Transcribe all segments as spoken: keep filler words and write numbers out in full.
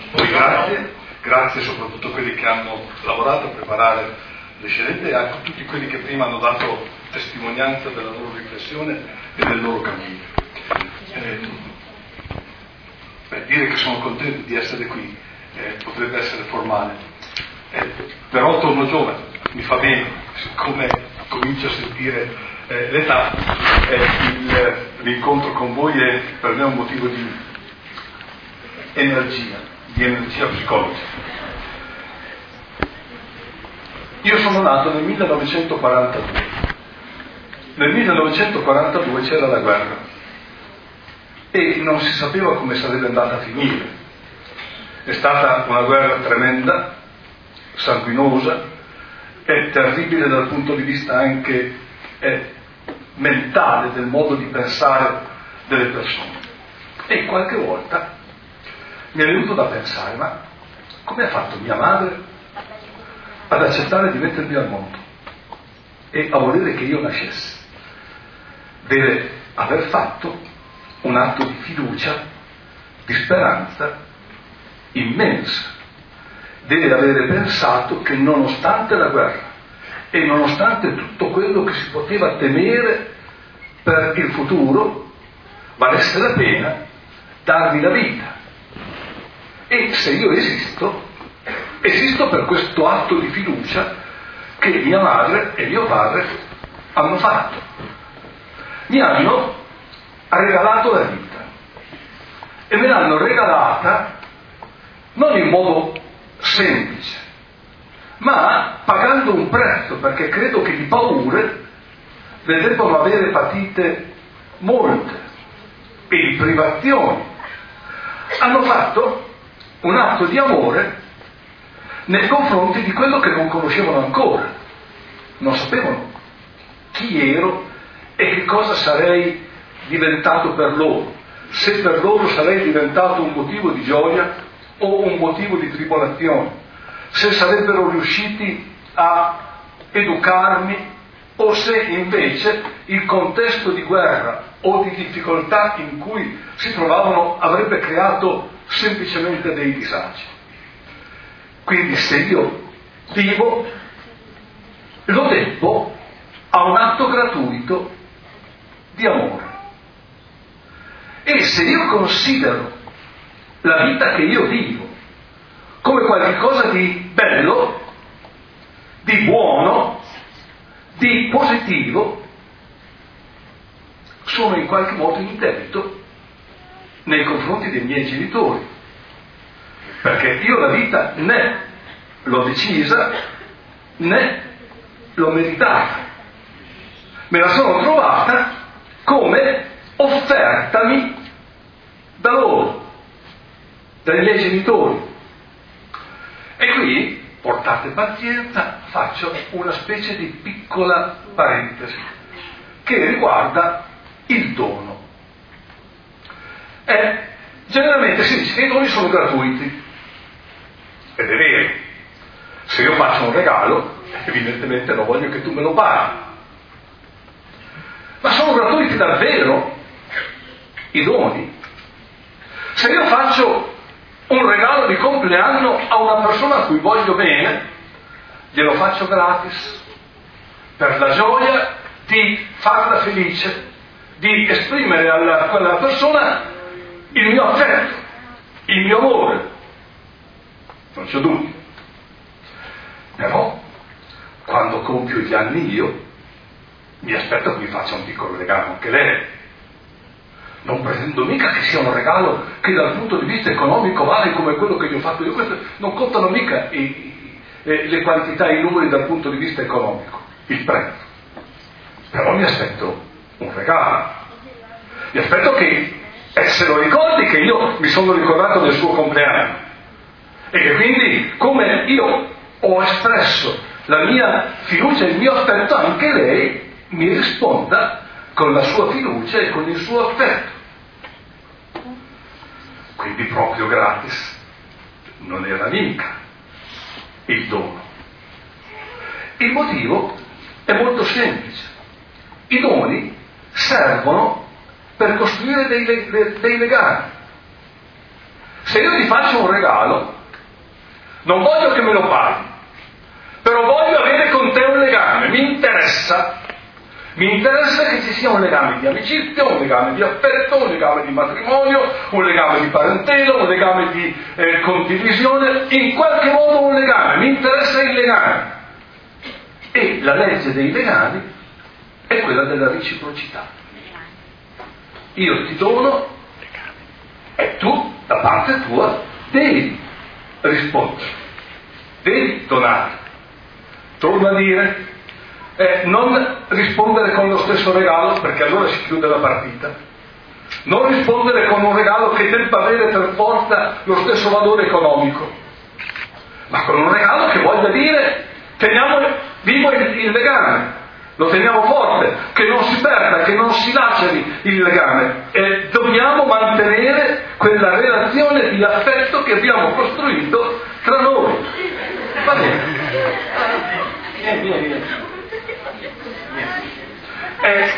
Poi grazie, grazie soprattutto a quelli che hanno lavorato a preparare le scenette e a tutti quelli che prima hanno dato testimonianza della loro riflessione e del loro cammino. Eh, beh, dire che sono contento di essere qui eh, potrebbe essere formale, eh, però torno giovane, mi fa bene, siccome comincio a sentire eh, l'età, eh, il, l'incontro con voi è per me un motivo di energia, di energia psicologica. Io sono nato nel millenovecentoquarantadue. Nel millenovecentoquarantadue c'era la guerra e non si sapeva come sarebbe andata a finire. È stata una guerra tremenda, sanguinosa e terribile dal punto di vista anche eh, mentale, del modo di pensare delle persone. E qualche volta mi è venuto da pensare, ma come ha fatto mia madre ad accettare di mettermi al mondo e a volere che io nascesse? Deve aver fatto un atto di fiducia, di speranza immensa. Deve avere pensato che nonostante la guerra e nonostante tutto quello che si poteva temere per il futuro, valesse la pena darmi la vita. E se io esisto, esisto per questo atto di fiducia che mia madre e mio padre hanno fatto. Mi hanno regalato la vita e me l'hanno regalata non in modo semplice, ma pagando un prezzo, perché credo che di paure ne debbano avere patite molte e di privazioni. Hanno fatto un atto di amore nei confronti di quello che non conoscevano ancora, non sapevano chi ero e che cosa sarei diventato per loro, se per loro sarei diventato un motivo di gioia o un motivo di tribolazione, se sarebbero riusciti a educarmi o se invece il contesto di guerra o di difficoltà in cui si trovavano avrebbe creato semplicemente dei disagi. Quindi se io vivo, lo debbo a un atto gratuito di amore. E se io considero la vita che io vivo come qualcosa di bello, di buono, di positivo, sono in qualche modo in debito nei confronti dei miei genitori, perché io la vita né l'ho decisa né l'ho meritata, me la sono trovata come offertami da loro, dai miei genitori. E qui, portate pazienza, faccio una specie di piccola parentesi che riguarda il dono. E generalmente si dice che i doni sono gratuiti, ed è vero. Se io faccio un regalo, evidentemente non voglio che tu me lo paghi. Ma sono gratuiti davvero i doni? Se io faccio un regalo di compleanno a una persona a cui voglio bene, glielo faccio gratis, per la gioia di farla felice, di esprimere a quella persona il mio affetto, il mio amore. Non c'è dubbio. Però, quando compio gli anni io, mi aspetto che mi faccia un piccolo regalo anche lei. Non pretendo mica che sia un regalo che dal punto di vista economico vale come quello che gli ho fatto io. Questo non contano mica i, i, le quantità, i numeri dal punto di vista economico, il prezzo. Però mi aspetto un regalo. Mi aspetto che eh, se lo ricordi che io mi sono ricordato del suo compleanno e che quindi, come io ho espresso la mia fiducia e il mio affetto, anche lei mi risponda con la sua fiducia e con il suo affetto. Quindi proprio gratis non era mica il dono. Il motivo è molto semplice. I doni servono per costruire dei, dei legami. Se io ti faccio un regalo, non voglio che me lo paghi, però voglio avere con te un legame, mi interessa, mi interessa che ci sia un legame di amicizia, un legame di affetto, un legame di matrimonio, un legame di parentela, un legame di eh, condivisione, in qualche modo un legame, mi interessa il legame. E la legge dei legami è quella della reciprocità. Io ti dono e tu, da parte tua, devi rispondere, devi donare. Torno a dire, eh, non rispondere con lo stesso regalo, perché allora si chiude la partita. Non rispondere con un regalo che debba avere per forza lo stesso valore economico, ma con un regalo che voglia dire teniamo vivo il, il legame, lo teniamo forte, che non si perda, che non si laceri il legame, e dobbiamo mantenere quella relazione di affetto che abbiamo costruito tra noi. Va bene. Vieni, vieni, vieni. Eh,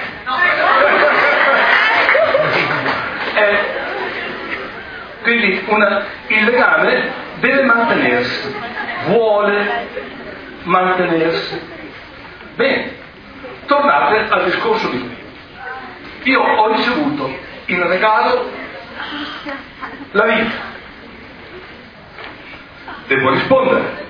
eh, quindi una, il legame deve mantenersi, vuole mantenersi. Bene, tornate al discorso di prima. Io ho ricevuto in regalo la vita, devo rispondere,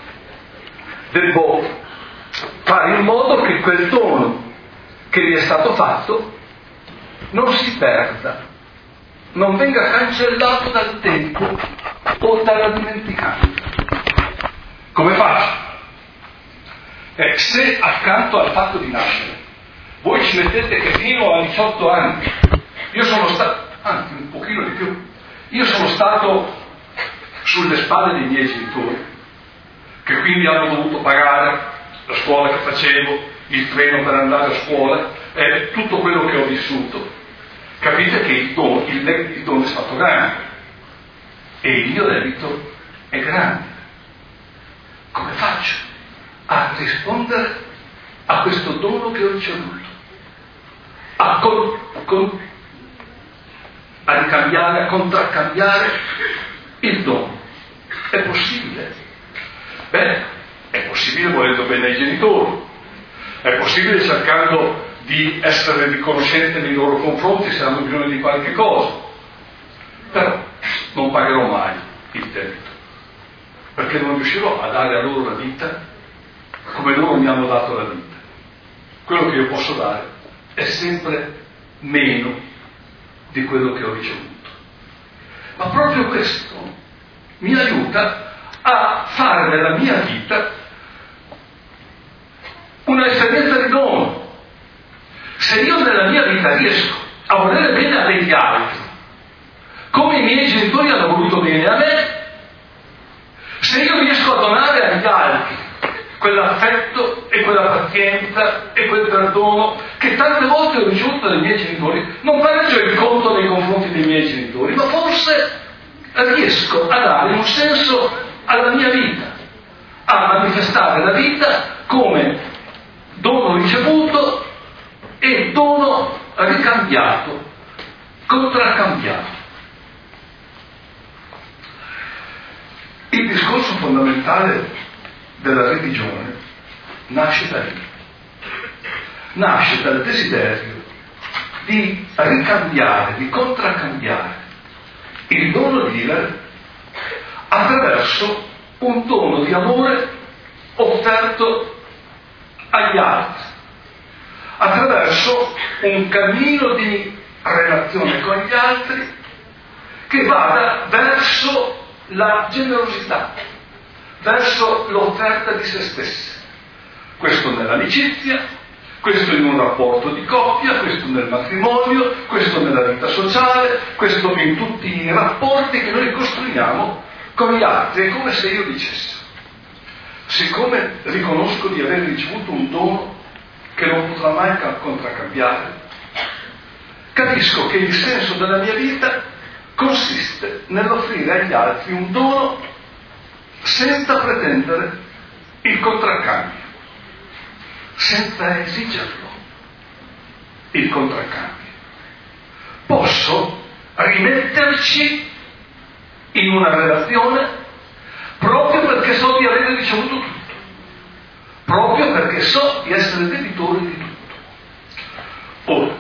devo fare in modo che quel dono che vi è stato fatto non si perda, non venga cancellato dal tempo o dalla dimenticanza. Come faccio? Eh, se accanto al fatto di nascere voi ci mettete che fino a diciotto anni, io sono stato, anzi un pochino di più, io sono stato sulle spalle dei miei genitori, che quindi hanno dovuto pagare la scuola che facevo, il treno per andare a scuola, eh, tutto quello che ho vissuto. Capite che il dono, il, il dono è stato grande e il mio debito è grande. Come faccio a rispondere a questo dono che ho ricevuto? A, con, con, a ricambiare, a contraccambiare il dono? È possibile? Beh, è possibile volendo bene ai genitori, è possibile cercando di essere riconoscente nei loro confronti se hanno bisogno di qualche cosa, però non pagherò mai il debito, perché non riuscirò a dare a loro la vita come loro mi hanno dato la vita. Quello che io posso dare è sempre meno di quello che ho ricevuto, ma proprio questo mi aiuta a fare nella mia vita una esperienza di dono. Se io nella mia vita riesco a volere bene a degli altri come i miei genitori hanno voluto bene a me, se io riesco a donare agli altri quell'affetto e quella pazienza e quel perdono che tante volte ho ricevuto dai miei genitori, non pareggio il conto nei confronti dei miei genitori, ma forse riesco a dare un senso alla mia vita, a manifestare la vita come dono ricevuto e dono ricambiato, contraccambiato. Il discorso fondamentale della religione nasce da lì, nasce dal desiderio di ricambiare, di contraccambiare il dono dire attraverso un dono di amore offerto agli altri, attraverso un cammino di relazione con gli altri che vada verso la generosità, verso l'offerta di se stessi. Questo nell'amicizia, questo in un rapporto di coppia, questo nel matrimonio, questo nella vita sociale, questo in tutti i rapporti che noi costruiamo con gli altri. È come se io dicessi: siccome riconosco di aver ricevuto un dono che non potrà mai contraccambiare, capisco che il senso della mia vita consiste nell'offrire agli altri un dono senza pretendere il contraccambio, senza esigerlo il contraccambio. Posso rimetterci in una relazione proprio perché so di aver ricevuto tutto, proprio perché so di essere debitore di tutto. Ora,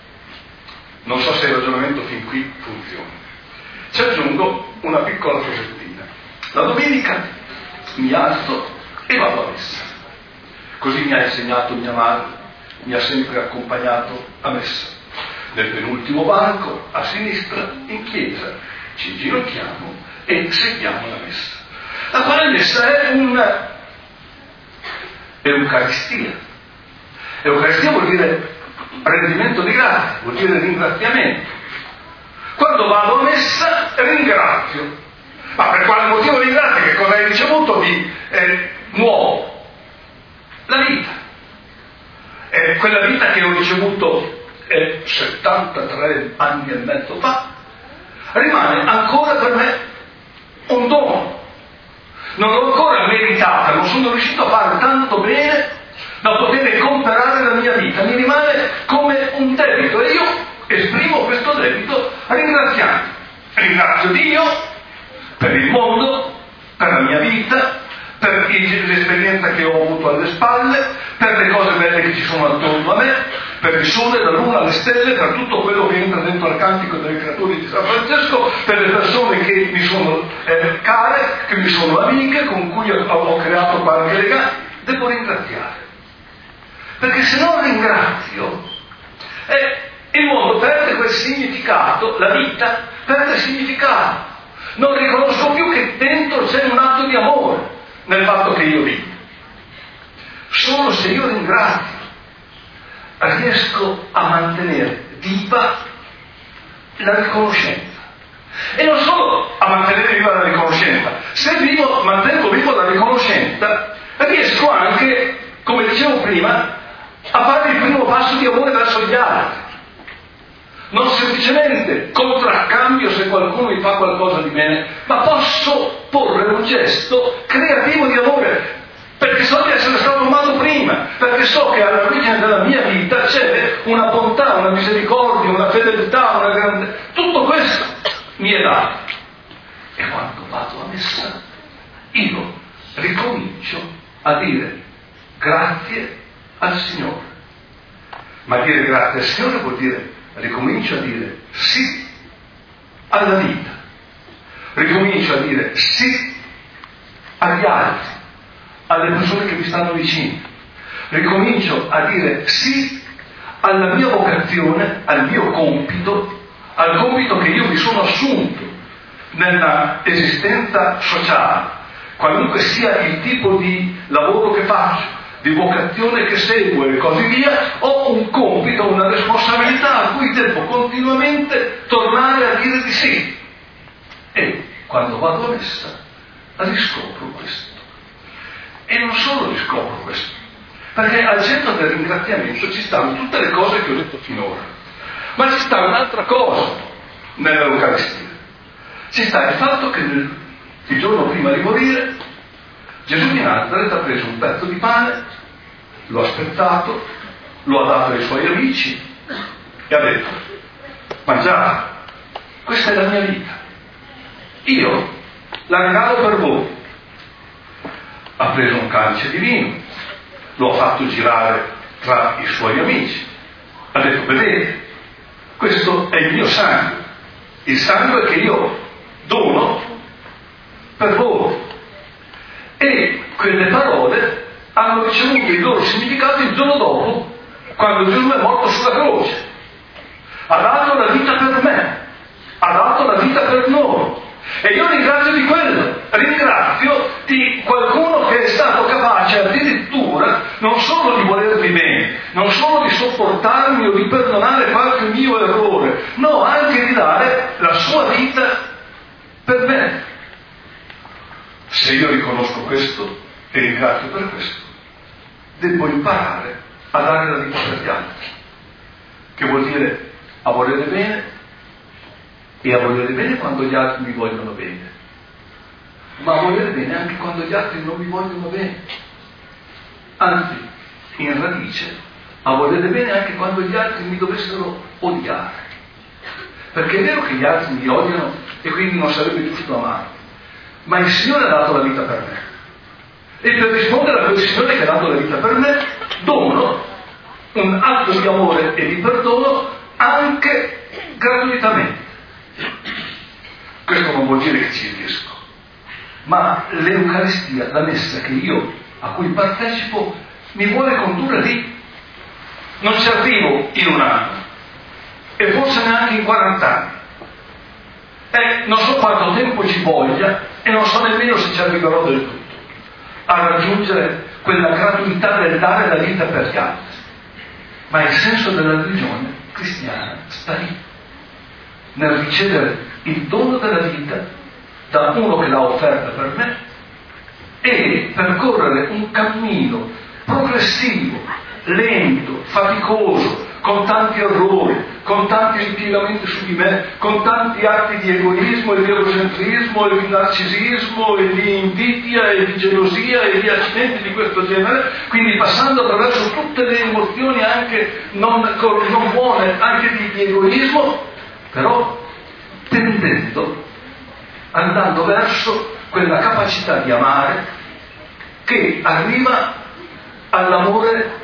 non so se il ragionamento fin qui funziona. Ci aggiungo una piccola cosettina. La domenica mi alzo e vado a messa. Così mi ha insegnato mia madre, mi ha sempre accompagnato a messa. Nel penultimo banco, a sinistra, in chiesa, ci ginocchiamo e seguiamo la messa. La quale messa è una Eucaristia. Eucaristia vuol dire rendimento di grazia, vuol dire ringraziamento. Quando vado a messa ringrazio. Ma per quale motivo ringrazio? Che cosa hai ricevuto di eh, nuovo? La vita. Eh, quella vita che ho ricevuto eh, settantatré anni e mezzo fa rimane ancora per me un dono. Non l'ho ancora meritata, non sono riuscito a fare tanto bene da poter comprare la mia vita, mi rimane come un debito e io esprimo questo debito ringraziando. Ringrazio Dio per il mondo, per la mia vita, per l'esperienza che ho avuto alle spalle, per le cose belle che ci sono attorno a me, per il sole, la luna, le stelle, per tutto quello che entra dentro al cantico delle creature di San Francesco, per le persone che mi sono eh, care, che mi sono amiche, con cui ho, ho creato qualche legame. Devo ringraziare. Perché se non ringrazio, eh, il mondo perde quel significato, la vita perde significato. Non riconosco più che dentro c'è un atto di amore nel fatto che io vivo. Solo se io ringrazio riesco a mantenere viva la riconoscenza. E non solo a mantenere viva la riconoscenza, se vivo, mantengo viva la riconoscenza, riesco anche, come dicevo prima, a fare il primo passo di amore verso gli altri. Non semplicemente contraccambio se qualcuno mi fa qualcosa di bene, ma posso porre un gesto creativo di amore, perché so di essere stato amato prima, perché so che all'origine della mia vita c'è una bontà, una misericordia, una fedeltà, una grande... tutto questo mi è dato. E quando vado a messa, io ricomincio a dire grazie al Signore. Ma dire grazie al Signore vuol dire ricomincio a dire sì alla vita, ricomincio a dire sì agli altri, alle persone che mi stanno vicino, ricomincio a dire sì alla mia vocazione, al mio compito, al compito che io mi sono assunto nella esistenza sociale, qualunque sia il tipo di lavoro che faccio, di vocazione che seguo e così via, ho un compito, una responsabilità a cui devo continuamente tornare a dire di sì. E quando vado a messa riscopro questo. E non solo riscopro questo, perché al centro del ringraziamento ci stanno tutte le cose che ho detto finora, ma ci sta un'altra cosa nell'Eucaristia. Ci sta il fatto che nel, il giorno prima di morire Gesù di Nazaret ha preso un pezzo di pane, lo ha spezzato, lo ha dato ai suoi amici e ha detto: mangiate, questa è la mia vita, io la regalo per voi. Ha preso un calice di vino, lo ha fatto girare tra i suoi amici, ha detto: vedete, questo è il mio sangue, il sangue che io dono per voi. E quelle parole hanno ricevuto il loro significato il giorno dopo, quando Gesù è morto sulla croce. Ha dato la vita per me, ha dato la vita per noi. E io ringrazio di quello, ringrazio di qualcuno che è stato capace addirittura non solo di volermi bene, non solo di sopportarmi o di perdonare qualche mio errore, no, anche di dare la sua vita per me. Se io riconosco questo e ringrazio per questo, devo imparare a dare la vita per gli altri, che vuol dire a volere bene e a volere bene quando gli altri mi vogliono bene, ma a volere bene anche quando gli altri non mi vogliono bene, anzi, in radice, a volere bene anche quando gli altri mi dovessero odiare, perché è vero che gli altri mi odiano e quindi non sarebbe giusto amare. Ma il Signore ha dato la vita per me. E per rispondere a quel Signore che ha dato la vita per me, dono un atto di amore e di perdono anche gratuitamente. Questo non vuol dire che ci riesco, ma l'Eucaristia, la messa che io, a cui partecipo, mi vuole condurre lì. Non ci arrivo in un anno, e forse neanche in quarant'anni. E non so quanto tempo ci voglia, e non so nemmeno se ci arriverò del tutto a raggiungere quella gratuità del dare la vita per gli altri. Ma il senso della religione cristiana sta lì, nel ricevere il dono della vita da uno che l'ha offerta per me e percorrere un cammino progressivo, lento, faticoso, con tanti errori, con tanti ripiegamenti su di me, con tanti atti di egoismo e di egocentrismo e di narcisismo e di invidia e di gelosia e di accidenti di questo genere, quindi passando attraverso tutte le emozioni anche non, non buone, anche di, di egoismo, però tendendo, andando verso quella capacità di amare che arriva all'amore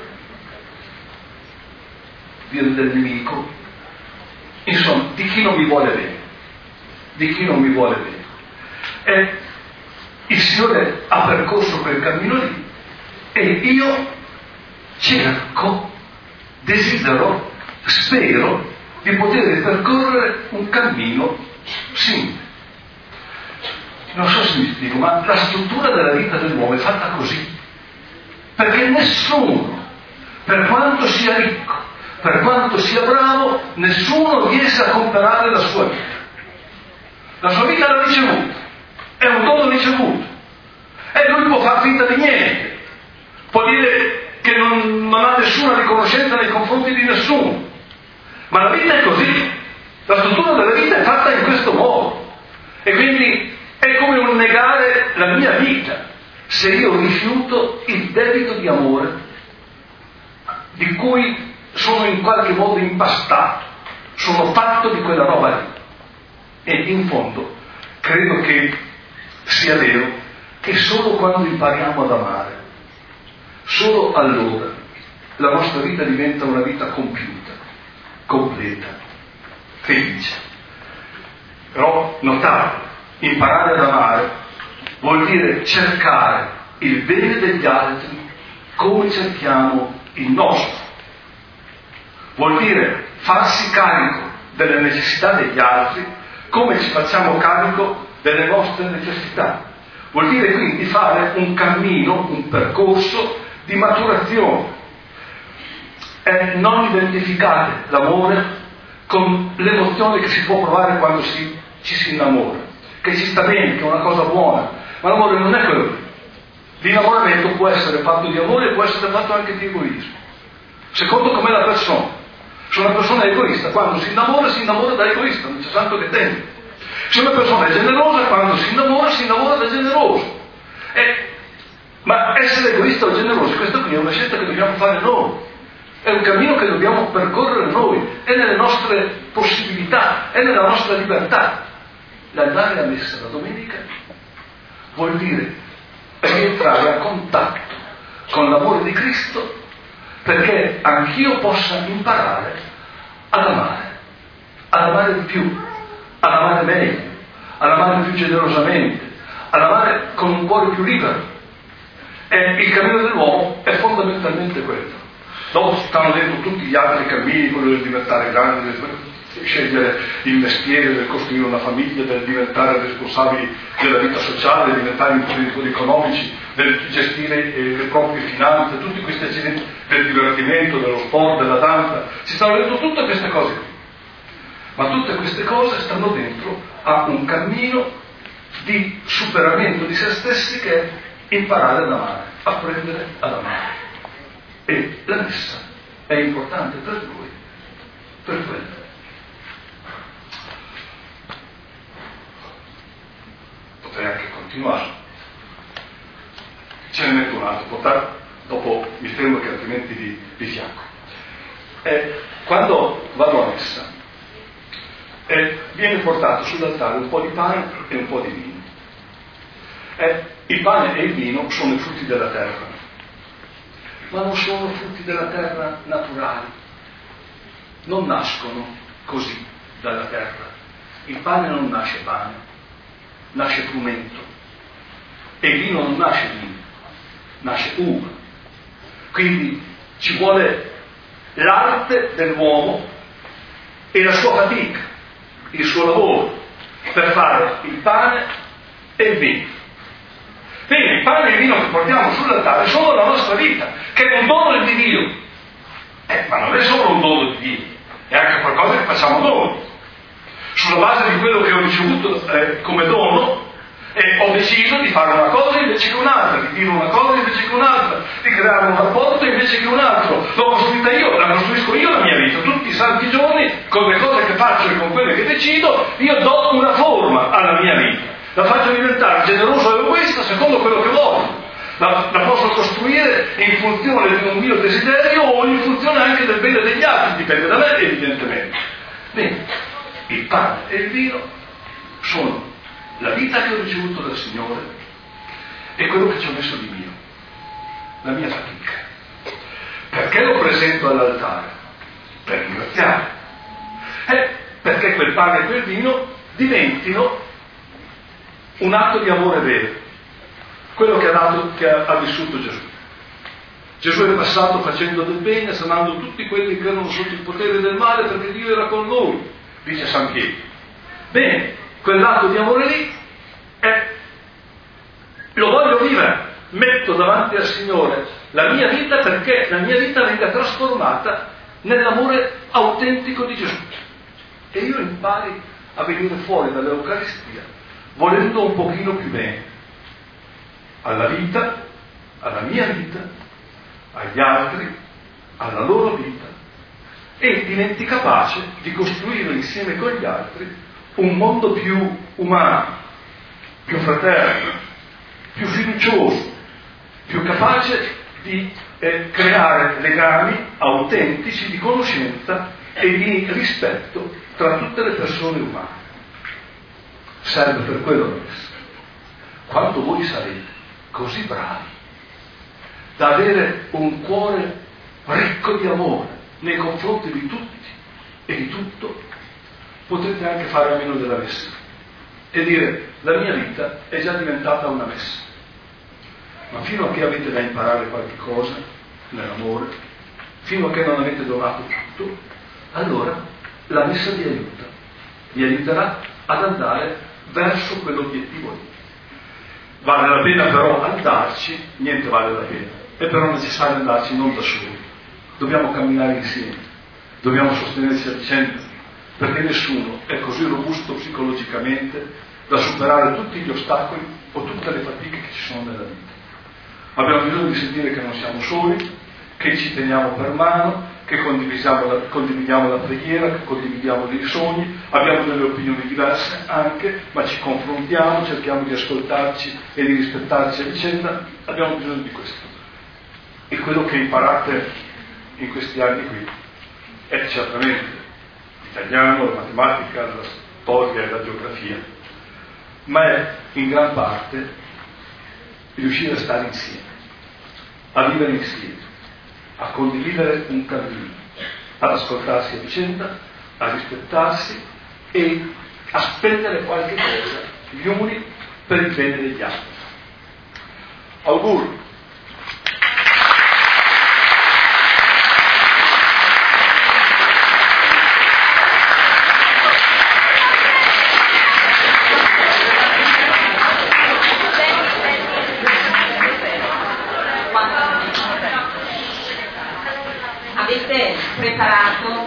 del nemico, insomma, di chi non mi vuole bene, di chi non mi vuole bene. E il Signore ha percorso quel cammino lì e io cerco, desidero, spero di poter percorrere un cammino simile. Non so se mi spiego, ma la struttura della vita dell'uomo è fatta così, perché nessuno, per quanto sia ricco, per quanto sia bravo, nessuno riesce a comprare la sua vita. La sua vita l'ha ricevuta, è un dono ricevuto, e lui può far finta di niente, può dire che non, non ha nessuna riconoscenza nei confronti di nessuno, ma la vita è così, la struttura della vita è fatta in questo modo, e quindi è come un negare la mia vita se io rifiuto il debito di amore di cui sono in qualche modo impastato, sono fatto di quella roba lì. E in fondo credo che sia vero che solo quando impariamo ad amare, solo allora la nostra vita diventa una vita compiuta, completa, felice. Però notate, imparare ad amare vuol dire cercare il bene degli altri come cerchiamo il nostro. Vuol dire farsi carico delle necessità degli altri come ci facciamo carico delle nostre necessità. Vuol dire quindi fare un cammino, un percorso di maturazione. E non identificate l'amore con l'emozione che si può provare quando si, ci si innamora, che ci sta bene, che è una cosa buona, ma l'amore non è quello. L'innamoramento può essere fatto di amore e può essere fatto anche di egoismo, secondo com'è la persona. Se una persona è egoista, quando si innamora, si innamora da egoista, non c'è santo che tende. Se una persona è generosa, quando si innamora, si innamora da generoso. E, ma essere egoista o generosi, questa qui è una scelta che dobbiamo fare noi. È un cammino che dobbiamo percorrere noi, è nelle nostre possibilità, è nella nostra libertà. L'andare a messa la domenica vuol dire rientrare a contatto con l'amore di Cristo, perché anch'io possa imparare ad amare, ad amare di più, ad amare meglio, ad amare più generosamente, ad amare con un cuore più libero. E il cammino dell'uomo è fondamentalmente quello. Dopo stanno dentro tutti gli altri cammini, quello del diventare grande, del scegliere il mestiere, del costruire una famiglia, del diventare responsabili della vita sociale, del diventare imprenditori economici, del gestire eh, le proprie finanze, tutti questi accidenti del divertimento, dello sport, della danza. Ci stanno dentro tutte queste cose qui. Ma tutte queste cose stanno dentro a un cammino di superamento di se stessi che è imparare ad amare, apprendere ad amare. E la messa è importante per lui, per quello. Potrei anche continuare. Ce ne metto un altro, potrà, dopo mi fermo che altrimenti vi, vi fianco. E quando vado a messa, eh, viene portato sull'altare un po' di pane e un po' di vino. Eh, il pane e il vino sono i frutti della terra, ma non sono frutti della terra naturali, non nascono così dalla terra. Il pane non nasce pane, nasce frumento, e il vino non nasce vino, nasce uva. Quindi ci vuole l'arte dell'uomo e la sua fatica, il suo lavoro, per fare il pane e il vino. Bene, il pane e il vino che portiamo sull'altare sono la nostra vita, che è un dono di Dio. Eh, ma non è solo un dono di Dio, è anche qualcosa che facciamo noi. Sulla base di quello che ho ricevuto eh, come dono, eh, ho deciso di fare una cosa invece che un'altra, di dire una cosa invece che un'altra, di creare un rapporto invece che un altro. L'ho costruita io, la costruisco io la mia vita. Tutti i santi giorni, con le cose che faccio e con quelle che decido, io do una forma alla mia vita. La faccio diventare generosa e egoista secondo quello che voglio. La, la posso costruire in funzione di un mio desiderio o in funzione anche del bene degli altri, dipende da me evidentemente. Bene, il pane e il vino sono la vita che ho ricevuto dal Signore e quello che ci ho messo di mio, la mia fatica. Perché lo presento all'altare? Per ringraziare. Eh, perché quel pane e quel vino diventino un atto di amore vero, quello che ha, dato, che ha, ha vissuto Gesù. Gesù è passato facendo del bene, sanando tutti quelli che erano sotto il potere del male, perché Dio era con lui, dice San Pietro. Bene, quell'atto di amore lì è, lo voglio vivere, metto davanti al Signore la mia vita perché la mia vita venga trasformata nell'amore autentico di Gesù. E io impari a venire fuori dall'Eucaristia volendo un pochino più bene alla vita, alla mia vita, agli altri, alla loro vita, e diventi capace di costruire insieme con gli altri un mondo più umano, più fraterno, più fiducioso, più capace di eh, creare legami autentici di conoscenza e di rispetto tra tutte le persone umane. Serve per quello la messa. Quando voi sarete così bravi da avere un cuore ricco di amore nei confronti di tutti e di tutto, potrete anche fare a meno della messa e dire: la mia vita è già diventata una messa. Ma fino a che avete da imparare qualche cosa nell'amore, fino a che non avete donato tutto, allora la messa vi aiuta, vi aiuterà ad andare verso quell'obiettivo lì. Vale la pena però andarci, niente vale la pena, è però necessario andarci non da soli, dobbiamo camminare insieme, dobbiamo sostenerci a vicenda, perché nessuno è così robusto psicologicamente da superare tutti gli ostacoli o tutte le fatiche che ci sono nella vita. Abbiamo bisogno di sentire che non siamo soli, che ci teniamo per mano, che condividiamo la, condividiamo la preghiera, che condividiamo dei sogni, abbiamo delle opinioni diverse anche, ma ci confrontiamo, cerchiamo di ascoltarci e di rispettarci a vicenda. Abbiamo bisogno di questo. E quello che imparate in questi anni qui è certamente l'italiano, la matematica, la storia e la geografia, ma è in gran parte riuscire a stare insieme, a vivere insieme, a condividere un cammino, ad ascoltarsi a vicenda, a rispettarsi e a spendere qualche cosa gli uni per il bene degli altri. Auguri. Avete preparato,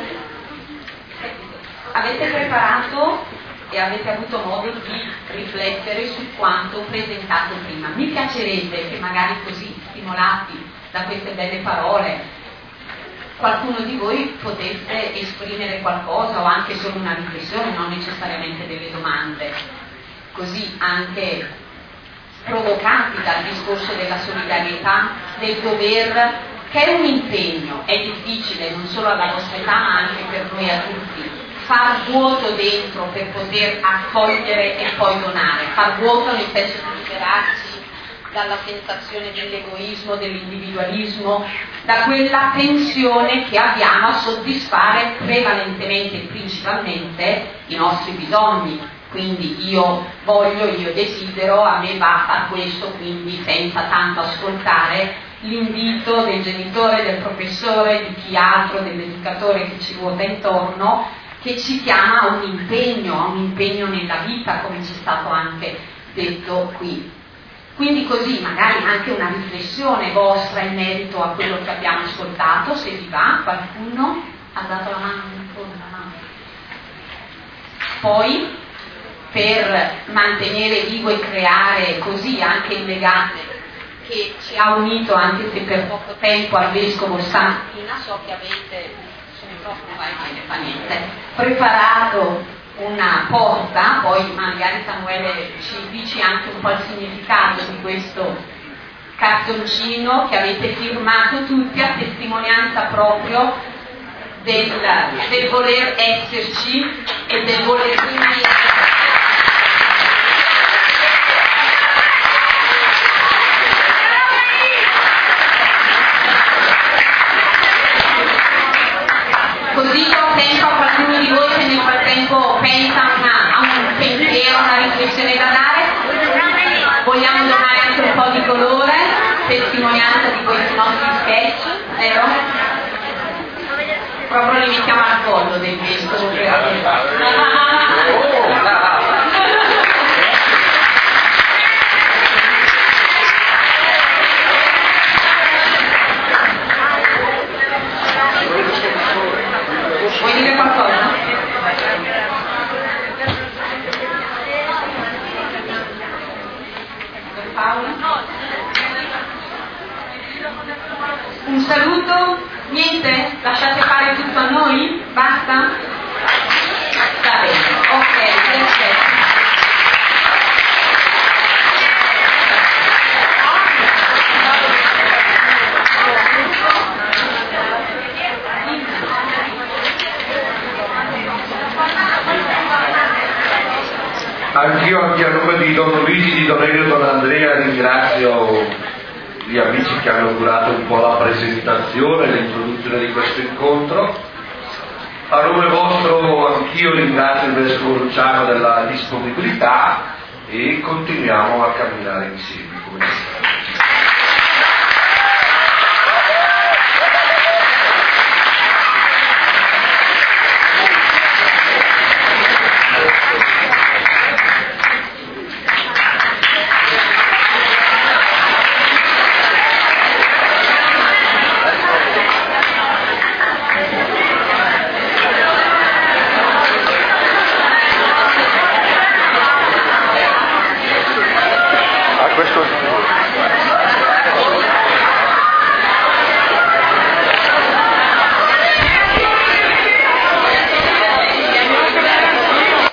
avete preparato e avete avuto modo di riflettere su quanto presentato prima. Mi piacerebbe che magari così, stimolati da queste belle parole, qualcuno di voi potesse esprimere qualcosa o anche solo una riflessione, non necessariamente delle domande, così anche provocati dal discorso della solidarietà, del dover, che è un impegno, è difficile non solo alla vostra età ma anche per noi adulti, far vuoto dentro per poter accogliere e poi donare, far vuoto nel senso di liberarci dalla sensazione dell'egoismo, dell'individualismo, da quella tensione che abbiamo a soddisfare prevalentemente e principalmente i nostri bisogni. Quindi io voglio, io desidero, a me basta questo, quindi senza tanto ascoltare l'invito del genitore, del professore, di chi altro, dell'educatore che ci ruota intorno, che ci chiama a un impegno, a un impegno nella vita, come ci è stato anche detto qui. Quindi così magari anche una riflessione vostra in merito a quello che abbiamo ascoltato, se vi va, qualcuno ha dato la mano, la mano. Poi per mantenere vivo e creare così anche il legame che ci ha unito, anche se per poco tempo, al Vescovo Stamattina, so che avete sul microfono, vai, non fa niente, preparato una porta, poi magari Samuele ci dici anche un po' il significato di questo cartoncino che avete firmato tutti a testimonianza proprio del, del voler esserci e del voler rimanere. Così do tempo a qualcuno di voi che nel frattempo pensa una, a un pensiero, una riflessione da dare. Vogliamo donare anche un po' di colore, testimonianza di questi nostri sketch, vero? Proprio li mettiamo al collo del vescovo. Vuoi dire qualcosa? Paola? Un saluto? Niente? Lasciate fare tutto a noi? Basta? Va bene, ok, perfetto. Anch'io, anche a nome di Don Luigi, di Don Elio e Don Andrea, ringrazio gli amici che hanno curato un po' la presentazione, l'introduzione di questo incontro. A nome vostro anch'io ringrazio il Vescovo Luciano della disponibilità e continuiamo a camminare insieme. Come